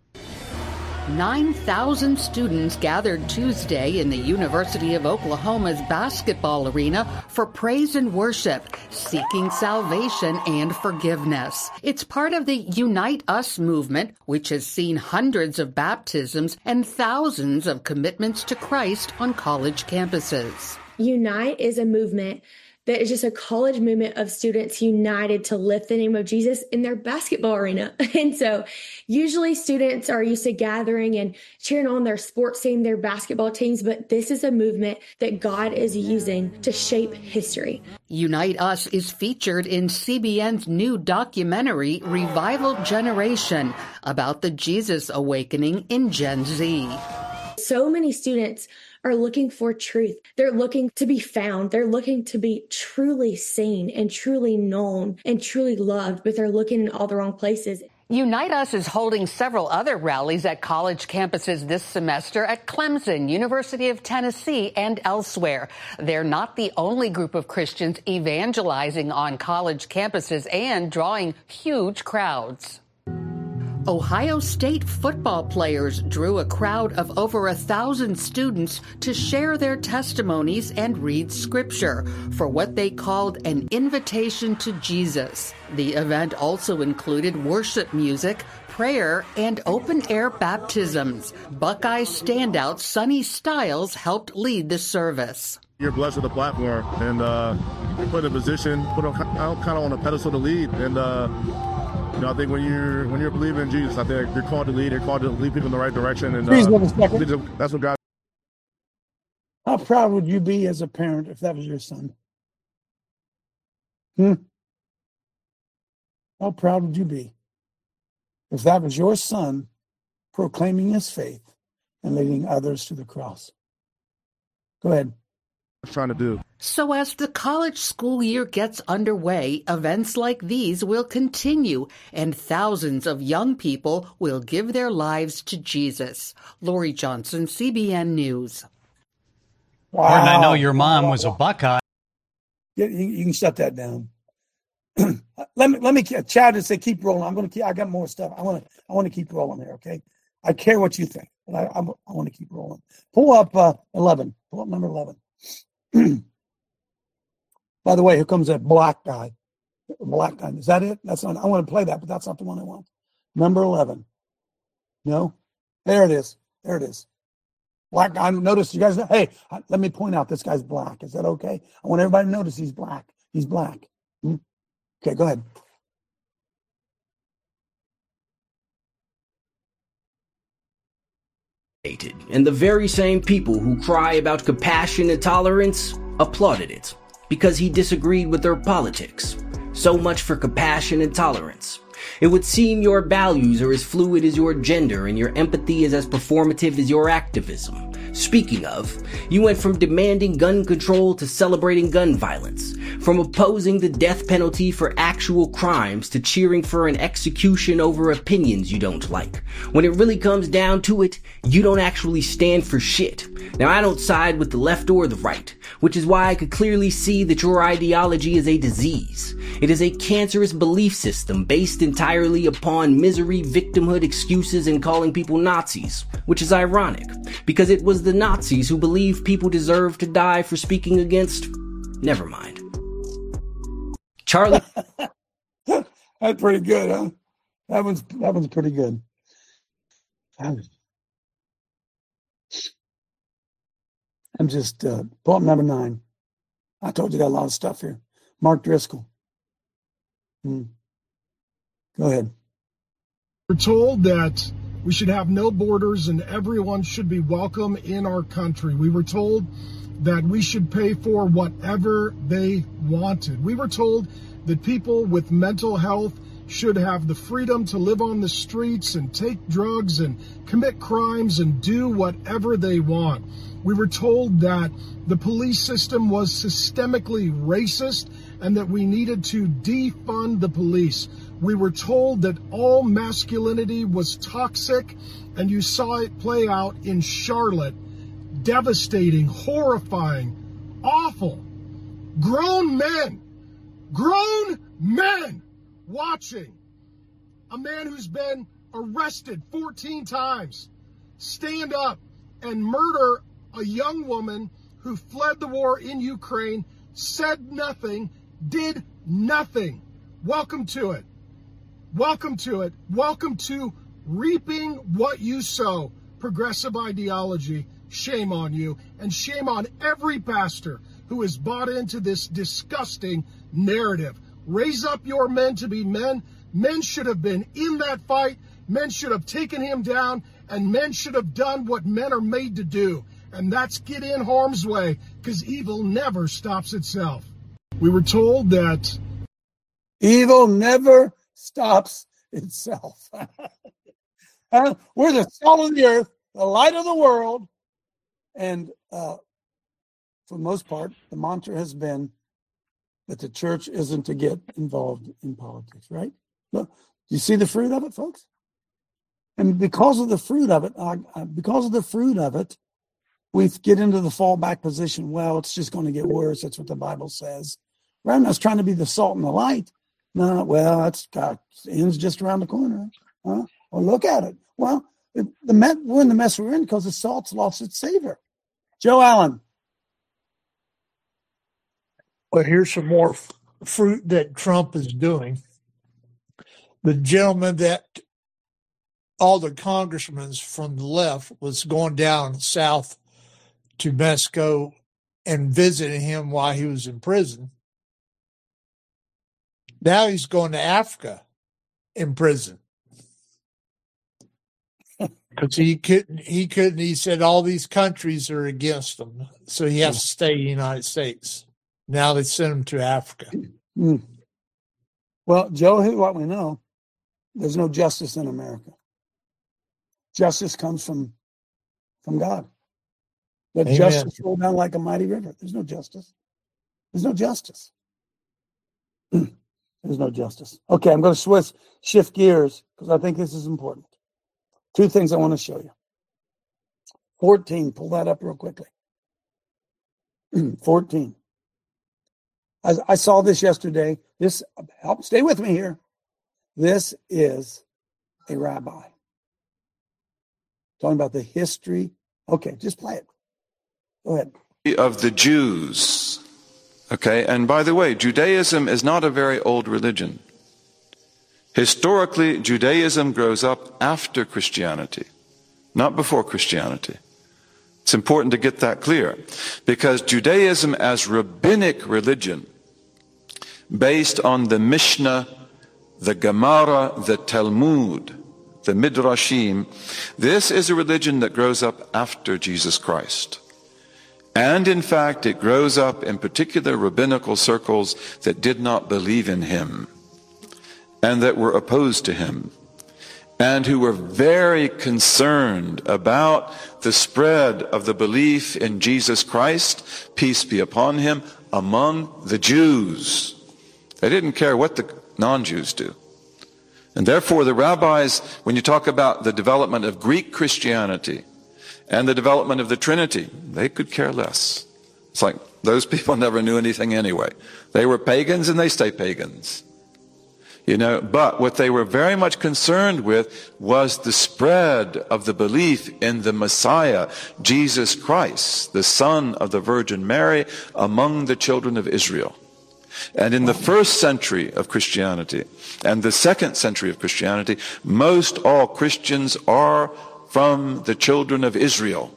nine thousand students gathered Tuesday in the University of Oklahoma's basketball arena for praise and worship, seeking salvation and forgiveness. It's part of the Unite Us movement, which has seen hundreds of baptisms and thousands of commitments to Christ on college campuses. Unite is a movement that is just a college movement of students united to lift the name of Jesus in their basketball arena. And so usually students are used to gathering and cheering on their sports team, their basketball teams, but this is a movement that God is using to shape history. Unite Us is featured in C B N's new documentary, Revival Generation, about the Jesus awakening in Gen Z. So many students are looking for truth. They're looking to be found. They're looking to be truly seen and truly known and truly loved, but they're looking in all the wrong places. Unite Us is holding several other rallies at college campuses this semester at Clemson, University of Tennessee, and elsewhere. They're not the only group of Christians evangelizing on college campuses and drawing huge crowds. Ohio State football players drew a crowd of over a thousand students to share their testimonies and read scripture for what they called an invitation to Jesus. The event also included worship music, prayer, and open-air baptisms. Buckeye standout Sonny Styles helped lead the service. You're blessed with a platform, and uh, you're put in a position, put on, kind of on a pedestal to lead, and uh, you know, I think when you're when you're believing in Jesus, I think you're called to lead. You're called to lead people in the right direction, and Please uh, wait a second. that's what God. How proud would you be as a parent if that was your son? Hmm. How proud would you be if that was your son proclaiming his faith and leading others to the cross? Go ahead. Trying to do. So as the college school year gets underway, events like these will continue, and thousands of young people will give their lives to Jesus. Lori Johnson, C B N News. Wow. Gordon, I know your mom was a Buckeye. You, you can shut that down. let me let me Chad and say keep rolling. I'm going to keep. I got more stuff. I want to. I want to keep rolling there. Okay. I care what you think, but I I, I want to keep rolling. Pull up uh, eleven. Pull up number eleven. By the way, here comes that black guy. Black guy. Is that it? That's not. I want to play that, but that's not the one I want. Number eleven. No? There it is. There it is. Black guy. Notice you guys, hey, let me point out this guy's black. Is that okay? I want everybody to notice he's black. He's black. Hmm? Okay, go ahead. And the very same people who cry about compassion and tolerance applauded it because he disagreed with their politics. So much for compassion and tolerance. It would seem your values are as fluid as your gender and your empathy is as performative as your activism. Speaking of, you went from demanding gun control to celebrating gun violence, from opposing the death penalty for actual crimes to cheering for an execution over opinions you don't like. When it really comes down to it, you don't actually stand for shit. Now, I don't side with the left or the right, which is why I could clearly see that your ideology is a disease. It is a cancerous belief system based entirely upon misery, victimhood, excuses, and calling people Nazis, which is ironic, because it was the Nazis who believed people deserve to die for speaking against... Never mind. Charlie... That's pretty good, huh? That one's, that one's pretty good. I'm just... Uh, pull up number nine. I told you got a lot of stuff here. Mark Driscoll. Hmm. Go ahead. We're told that we should have no borders and everyone should be welcome in our country. We were told that we should pay for whatever they wanted. We were told that people with mental health should have the freedom to live on the streets and take drugs and commit crimes and do whatever they want. We were told that the police system was systemically racist and that we needed to defund the police. We were told that all masculinity was toxic, and you saw it play out in Charlotte. Devastating, horrifying, awful. Grown men, grown men watching a man who's been arrested fourteen times stand up and murder a young woman who fled the war in Ukraine, said nothing, did nothing. Welcome to it. Welcome to it. Welcome to reaping what you sow. Progressive ideology. Shame on you. And shame on every pastor who has bought into this disgusting narrative. Raise up your men to be men. Men should have been in that fight. Men should have taken him down. And men should have done what men are made to do. And that's get in harm's way, because evil never stops itself. We were told that evil never stops itself. We're the salt of the earth, the light of the world. And uh, for the most part, the mantra has been that the church isn't to get involved in politics, right? Look, you see the fruit of it, folks? And because of the fruit of it, uh, because of the fruit of it, we get into the fallback position. Well, it's just going to get worse. That's what the Bible says. Rather than us trying to be the salt and the light. No, well, that's God. End's just around the corner. Huh? Well, look at it. Well, the, the met, we're in the mess we're in because the salt's lost its savor. Joe Allen. Well, here's some more f- fruit that Trump is doing. The gentleman that all the congressmen from the left was going down south to Mexico and visiting him while he was in prison. Now he's going to Africa in prison. Because he couldn't, he couldn't, he said all these countries are against him. So he has to stay in the United States. Now they sent him to Africa. Mm. Well, Joe, here's what we know. There's no justice in America. Justice comes from, from God. Let Amen. Justice roll down like a mighty river. There's no justice. There's no justice. There's no justice. Okay, I'm going to switch, shift gears because I think this is important. Two things I want to show you. fourteen, pull that up real quickly. fourteen. I, I saw this yesterday. This, help, stay with me here. This is a rabbi. Talking about the history. Okay, just play it. Go ahead. Of the Jews. Okay, and by the way, Judaism is not a very old religion. Historically, Judaism grows up after Christianity, not before Christianity. It's important to get that clear, because Judaism as rabbinic religion, based on the Mishnah, the Gemara, the Talmud, the Midrashim, this is a religion that grows up after Jesus Christ. And in fact, it grows up in particular rabbinical circles that did not believe in him and that were opposed to him, and who were very concerned about the spread of the belief in Jesus Christ, peace be upon him, among the Jews. They didn't care what the non-Jews do. And therefore the rabbis, when you talk about the development of Greek Christianity and the development of the Trinity, they could care less. It's like those people never knew anything anyway. They were pagans and they stay pagans. You know, but what they were very much concerned with was the spread of the belief in the Messiah, Jesus Christ, the Son of the Virgin Mary, among the children of Israel. And in the first century of Christianity and the second century of Christianity, most all Christians are from the children of Israel.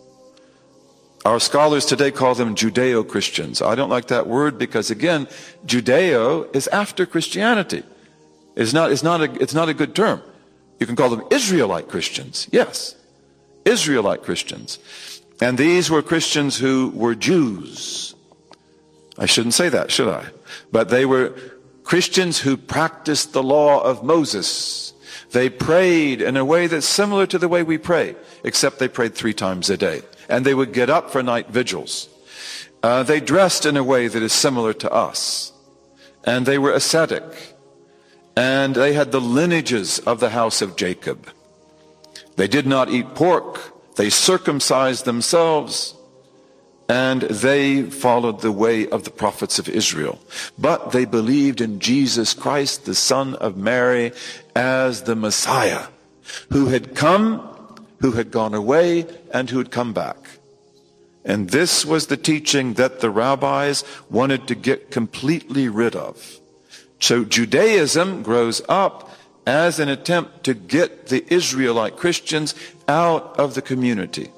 Our scholars today call them Judeo-Christians. I don't like that word because, again, Judeo is after Christianity. It's not, it's not a, it's not a good term. You can call them Israelite Christians. Yes, Israelite Christians. And these were Christians who were Jews. I shouldn't say that, should I? But they were Christians who practiced the law of Moses. They prayed in a way that's similar to the way we pray, except they prayed three times a day. And they would get up for night vigils. Uh, they dressed in a way that is similar to us. And they were ascetic. And they had the lineages of the house of Jacob. They did not eat pork. They circumcised themselves. And they followed the way of the prophets of Israel. But they believed in Jesus Christ, the Son of Mary, as the Messiah, who had come, who had gone away, and who had come back. And this was the teaching that the rabbis wanted to get completely rid of. So Judaism grows up as an attempt to get the Israelite Christians out of the community.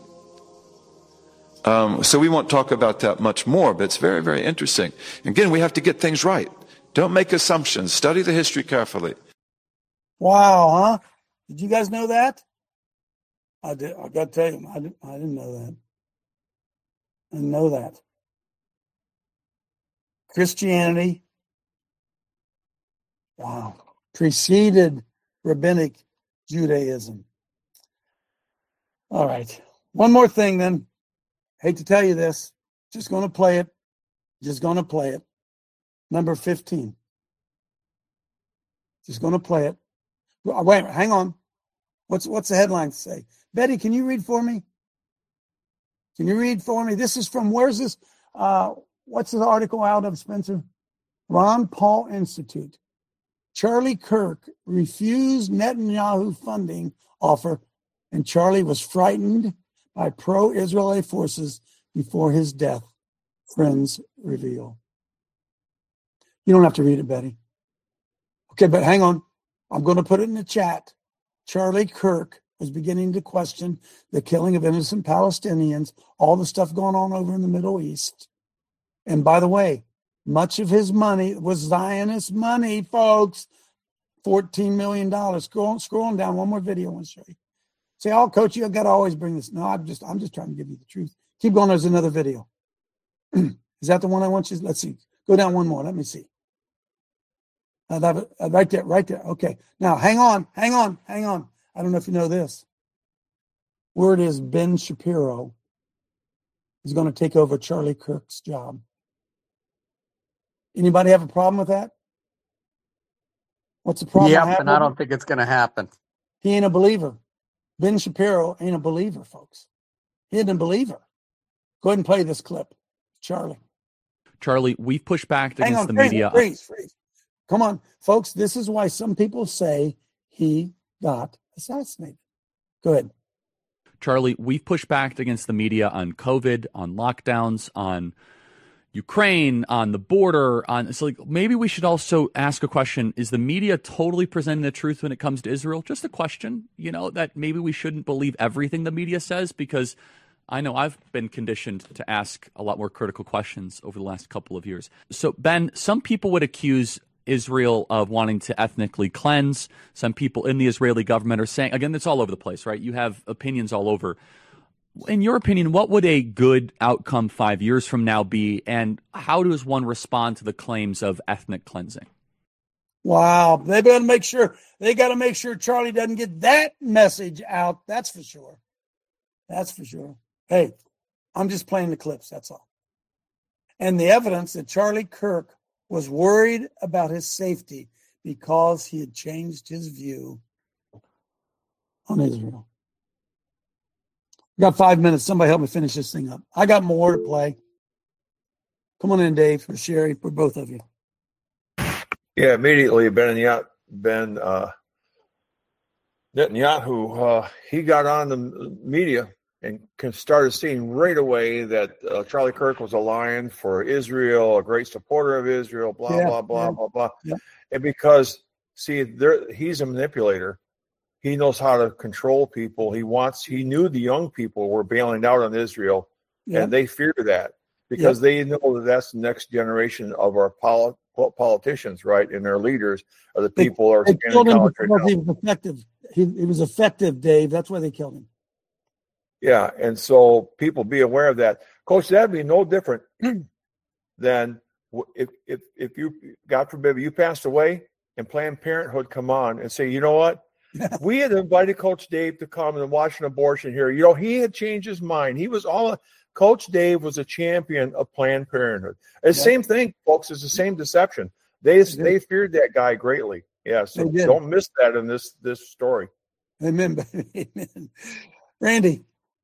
Um, so we won't talk about that much more, but it's very, very interesting. Again, we have to get things right. Don't make assumptions. Study the history carefully. Wow, huh? Did you guys know that? I did. I got to tell you, I didn't, I didn't know that. I didn't know that. Christianity, wow, preceded rabbinic Judaism. All right. One more thing then. Hate to tell you this. Just going to play it. Just going to play it. Number fifteen. Just going to play it. Wait, hang on. What's what's the headline say? Betty, can you read for me? Can you read for me? This is from, where's this? Uh, what's the article out of, Spencer? Ron Paul Institute. Charlie Kirk refused Netanyahu funding offer, and Charlie was frightened by pro-Israeli forces before his death, friends reveal. You don't have to read it, Betty. Okay, but hang on. I'm going to put it in the chat. Charlie Kirk was beginning to question the killing of innocent Palestinians, all the stuff going on over in the Middle East. And by the way, much of his money was Zionist money, folks. fourteen million dollars. Scroll, scrolling down, one more video I want to show you. Say, oh, coach, you got to always bring this. No, I'm just, I'm just trying to give you the truth. Keep going. There's another video. Is that the one I want you? Let's see. Go down one more. Let me see. Uh, that, uh, right there, right there. Okay. Now, hang on, hang on, hang on. I don't know if you know this. Word is Ben Shapiro is going to take over Charlie Kirk's job. Anybody have a problem with that? What's the problem? Yep, and I don't think it's going to happen. He ain't a believer. Ben Shapiro ain't a believer, folks. He isn't a believer. Go ahead and play this clip, Charlie. Charlie, we've pushed back Hang against on, the freeze, media. Freeze, freeze. Come on, folks. This is why some people say he got assassinated. Go ahead. Charlie, we've pushed back against the media on COVID, on lockdowns, on Ukraine, on the border, on it's like maybe we should also ask a question: is the media totally presenting the truth when it comes to Israel? Just a question, you know, that maybe we shouldn't believe everything the media says, because I know I've been conditioned to ask a lot more critical questions over the last couple of years. So, Ben, some people would accuse Israel of wanting to ethnically cleanse. Some people in the Israeli government are saying, again, it's all over the place, right? You have opinions all over. In your opinion, what would a good outcome five years from now be, and how does one respond to the claims of ethnic cleansing? Wow, they got to make sure they got to make sure Charlie doesn't get that message out. That's for sure. That's for sure. Hey, I'm just playing the clips. That's all. And the evidence that Charlie Kirk was worried about his safety because he had changed his view on Israel. We got five minutes. Somebody help me finish this thing up. I got more to play. Come on in, Dave, or Sherry, for both of you. Yeah, immediately Ben Netanyahu, Ben uh, Netanyahu, uh, he got on the media and started seeing right away that uh, Charlie Kirk was a lion for Israel, a great supporter of Israel, blah, Yeah, blah, blah, yeah, blah, blah. yeah. And because, see, there, he's a manipulator. He knows how to control people. He wants, he knew the young people were bailing out on Israel, Yeah. and they fear that because Yeah. they know that that's the next generation of our poli- politicians, right? And their leaders are the people who are They spending killed him college right because now. he was effective. He, he was effective, Dave. That's why they killed him. Yeah, and so people be aware of that. Coach, that'd be no different than w- if if if you, God forbid, you passed away and Planned Parenthood come on and say, you know what? We had invited Coach Dave to come and watch an abortion here. You know, he had changed his mind. He was all Coach Dave was a champion of Planned Parenthood. The Yeah. same thing, folks. It's the same deception. They they feared that guy greatly. Yeah, so They did. don't miss that in this this story. Amen. Amen. Randy.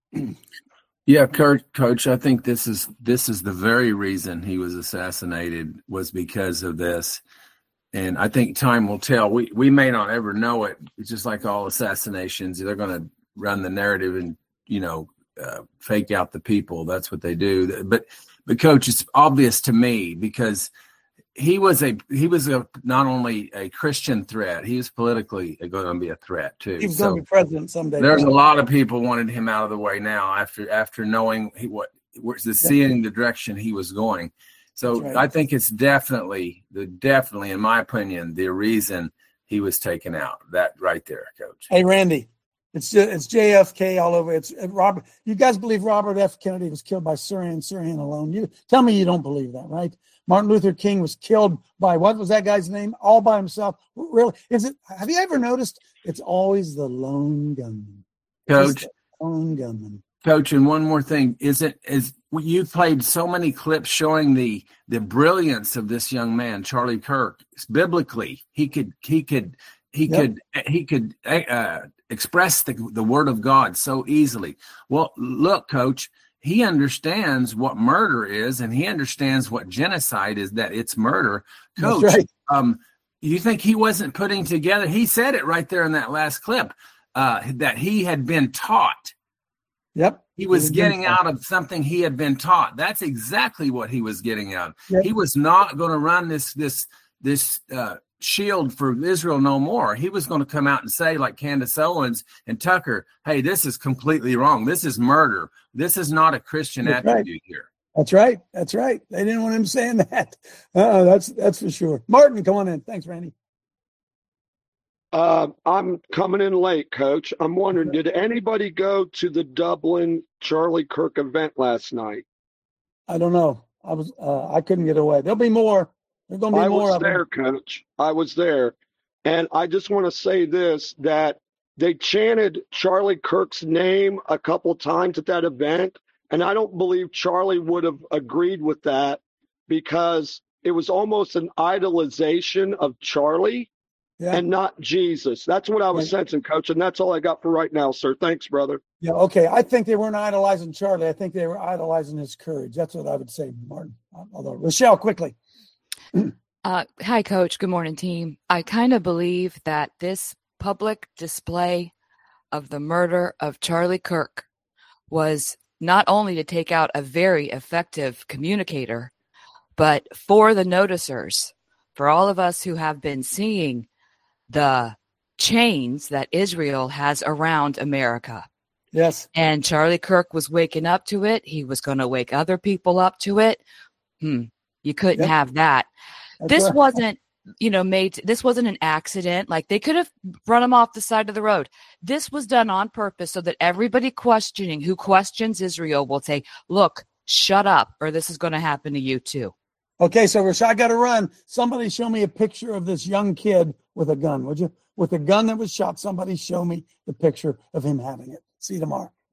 Yeah, Coach, Coach, I think this is this is the very reason he was assassinated was because of this. And I think time will tell. We we may not ever know it. It's just like all assassinations. They're going to run the narrative and, you know, uh, fake out the people. That's what they do. But, but Coach, it's obvious to me because he was a he was a not only a Christian threat, he was politically going to be a threat too. He was So going to be president someday. there's a lot of people wanted him out of the way now after after knowing he, what was the seeing the direction he was going. So That's right. I think it's definitely the definitely, in my opinion, the reason he was taken out. That right there, Coach. Hey, Randy. It's it's J F K all over. It's uh, Robert. You guys believe Robert F. Kennedy was killed by Sirhan Sirhan alone? You tell me you don't believe that, right? Martin Luther King was killed by what was that guy's name? All by himself. Really? Is it? Have you ever noticed? It's always the lone gunman. Coach, It's the lone gunman. Coach, and one more thing, is it is you played so many clips showing the the brilliance of this young man, Charlie Kirk. Biblically, he could he could he Yep. could he could uh, express the the word of God so easily. Well, look, Coach, he understands what murder is, and he understands what genocide is. That it's murder, That's Coach. right. Um, you think he wasn't putting together? He said it right there in that last clip uh, that he had been taught. Yep. He was He had been getting taught. out of something he had been taught. That's exactly what he was getting out. Yep. He was not going to run this this this uh, shield for Israel no more. He was going to come out and say, like Candace Owens and Tucker, "Hey, this is completely wrong. This is murder. This is not a Christian That's right. attribute here." That's right. That's right. They didn't want him saying that. Uh, that's that's for sure. Martin, come on in. Thanks, Randy. Uh, I'm coming in late, Coach. I'm wondering, did anybody go to the Dublin Charlie Kirk event last night? I don't know. I was uh, I couldn't get away. There'll be more. There's going to be I more was of them. there, Coach. I was there. And I just want to say this, that they chanted Charlie Kirk's name a couple times at that event. And I don't believe Charlie would have agreed with that because it was almost an idolization of Charlie Yeah. and not Jesus. That's what I was Right. sensing, Coach. And that's all I got for right now, sir. Thanks, brother. Yeah. Okay. I think they weren't idolizing Charlie. I think they were idolizing his courage. That's what I would say, Martin. Although, Rochelle, quickly. Uh, hi, Coach. Good morning, team. I kind of believe that this public display of the murder of Charlie Kirk was not only to take out a very effective communicator, But for the noticers, for all of us who have been seeing the chains that Israel has around America. Yes. And Charlie Kirk was waking up to it. He was going to wake other people up to it. Hmm. You couldn't Yep. have that. That's This right. wasn't, you know, made, to, this wasn't an accident. Like they could have run him off the side of the road. This was done on purpose so that everybody questioning who questions Israel will say, look, shut up, or this is going to happen to you too. Okay, so Rashad got to run. Somebody show me a picture of this young kid with a gun, would you? With a gun that was shot, somebody show me the picture of him having it. See you tomorrow.